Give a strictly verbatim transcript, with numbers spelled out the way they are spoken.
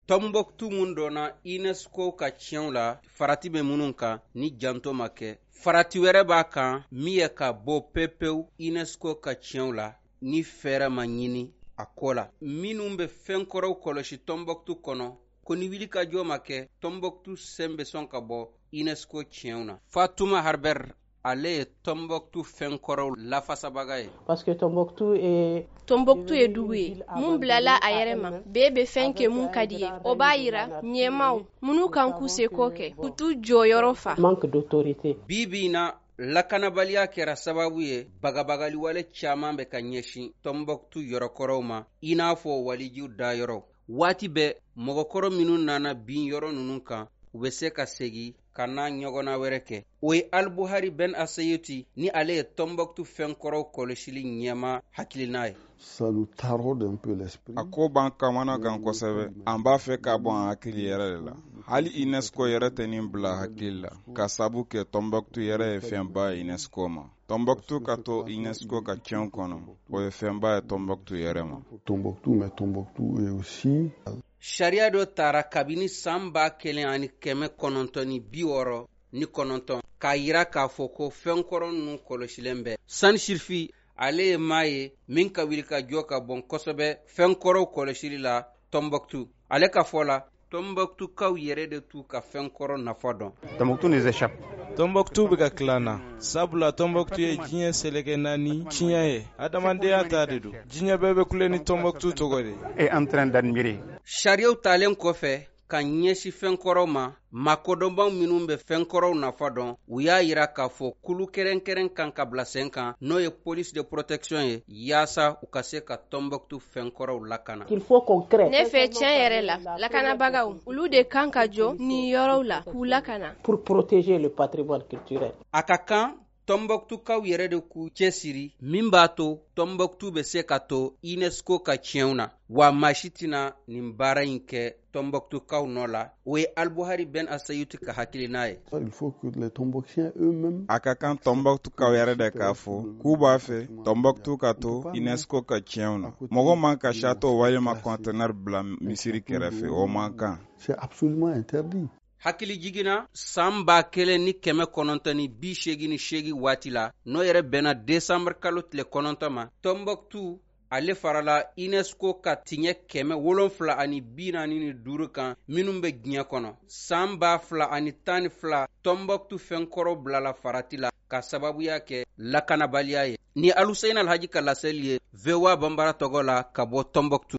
Tombouctou mun donna UNESCO ka tiɲɛw la farati bɛ minnu kan ni janto ma kɛ farati wɛrɛ b'a kan min ye ka bɔ pepewu UNESCO ka tiɲɛw la ni fɛɛrɛ ma ɲini a ko la minnu bɛ fɛn kɔrɔw kɔlɔsi Tombouctou kɔnɔ ko ni wili ka jɔ ma kɛ Tombouctou sen bɛ sɔn ka bɔ UNESCO tiɲɛw na. Fatouma Harbert ale ye Tombouctou fɛn kɔrɔw lafasabaga ye. Parce que Tombouctou est Tombouctou ye dugu ye mun bilala a yɛrɛ ma bɛɛ bɛ fɛn kɛ mun ka di ye o b'a yira ɲɛmaw minnu kan k'u seko kɛ u t'u jɔyɔrɔ fa. Manque d'autorité. Bi bi in na lakanabaliya kɛra sababu ye bagabagaliwale caman bɛ ka ɲɛsin Tombouctou yɔrɔkɔrɔw ma i n'a fɔ walijiw dayɔrɔ. Waati bɛ mɔgɔkɔrɔ minnu nana bin yɔrɔ ninnu kan u bɛ se ka segin ka n'a ɲɔgɔnna wɛrɛ kɛ. O ye Albuhari Ben Assayuti ni ale ye Tombouctou fɛn kɔrɔw kɔlɔsili ɲɛma hakilina ye. A ko b'an kamana gan kosɛbɛ an b'a fɛ ka bɔ an hakili yɛrɛ de la hali UNESCO yɛrɛ tɛ nin bila hakili la ka sabu kɛ Tombouctou yɛrɛ ye fɛnba ye UNESCO ma. Tombouctou ka to UNESCO ka tiɲɛw kɔnɔ o ye fɛnba ye Tombouctou yɛrɛ ma. Tombouctou mais Tombouctou est aussi Sariya dɔ taara kabini san ba kelen ani kɛmɛ kɔnɔntɔn ni bi wɔɔrɔ ni kɔnɔntɔn k'a yira k'a fɔ ko fɛn kɔrɔ ninnu kɔlɔsilen bɛ. Sani Sirfi ale ye maa ye min ka wili ka jɔ ka bɔn kosɛbɛ fɛn kɔrɔw kɔlɔsili la Tombouctou. Ale ka fɔ la Tombouctoukaw yɛrɛ de t'u ka fɛn kɔrɔ nafa dɔn. Tombouctou nous échappe. Tombouctou bɛ ka tila na sabula Tombouctou ye diɲɛ seleke naani tiɲɛ ye adamadenya ta de don diɲɛ bɛɛ bɛ kule ni Tombouctou tɔgɔ de. Et en train d'admirer. Sariyaw talen kɔfɛ ka ɲɛsi fɛn kɔrɔw ma makodɔnbaw minnu bɛ fɛn kɔrɔw nafa dɔn u y'a yira k'a fɔ kulu kɛrɛnkɛrɛn kan ka bila sen kan n'o ye police de protection ye yaasa u ka se ka Tombouctou fɛn kɔrɔw lakana. Il faut concret. Ne fɛ tiɲɛ yɛrɛ la lakanabagaw olu de kan ka jɔ ni yɔrɔw la k'u lakana. Pour protéger le patrimoine culturel. A ka kan Tombouctoukaw yɛrɛ de k'u cɛsiri min b'a to Tombouctou bɛ se ka to UNESCO ka tiɲɛw na wa maa si tɛna nin baara in kɛ Tombouctoukaw nɔ la o ye Albuhari Ben Assayuti ka hakilina ye. Il faut que les Tombouctiens eux-mêmes a ka kan Tombouctoukaw yɛrɛ de k'a fɔ k'u b'a fɛ Tombouctou ka to UNESCO ka tiɲɛw na mɔgɔ man ka château walima conteneur bila misiri kɛrɛfɛ o man kan. C'est absolument interdit. Hakili jigina san ba kelen ni kɛmɛ kɔnɔntɔn ni bi seegin ni seegin waati la n'o yɛrɛ bɛnna desanburu kalo tile kɔnɔntɔn ma Tombouctou ale farala UNESCO ka tiɲɛ kɛmɛ wolonfila ani bi naani ni duuru kan minnu bɛ diɲɛ kɔnɔ san ba fila ani tan ni fila Tombouctou fɛn kɔrɔw bilala farati la ka sababuya kɛ lakanabaliya ye. Ni Aluseyini Alhaji ka laseli ye V O A Banbara tɔgɔ la ka bɔ Tombouctou.